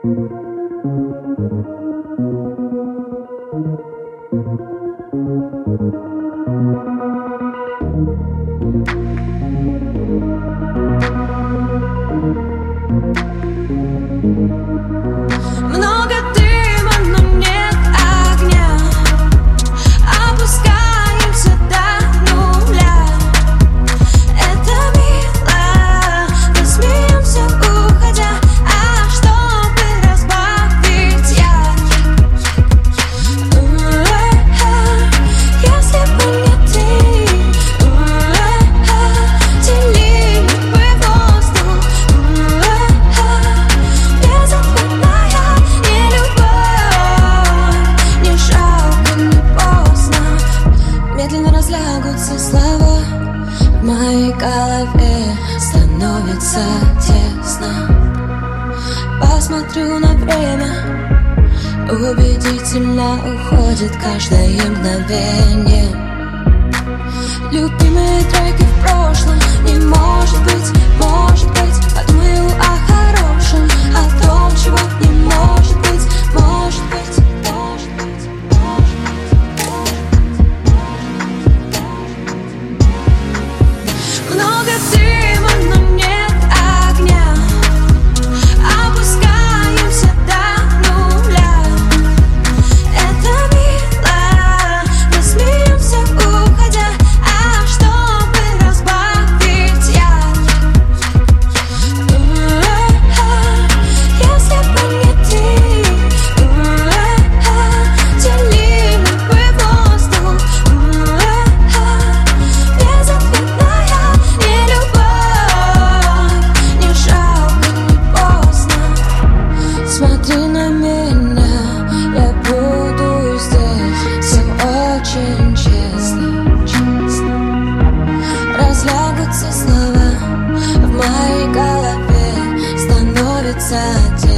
Много дыма, но нет огня. Опускаемся до нуля. Это мило, мы смеемся, уходя. А чтобы разбавить яркий, если бы не ты, делили бы воздух. Безответная нелюбовь, не жалко, не поздно. Медленно разлягутся слова, в моей голове становится тесно. Посмотрю на время, убедительно уходит каждое мгновение. Любимые треки в прошлом, не может быть, подумаю о хорошем, о том, чего не может быть, может быть. Много дыма, но нет огня. Опускаемся до нуля. Это мило, мы смеемся, уходя. А чтобы разбавить яркий, если бы не ты, делили бы воздух. Безответная нелюбовь, не жалко, не поздно. Смотри на меня, я буду здесь. Все очень честно. Разлягутся слова, в моей голове становится тесно.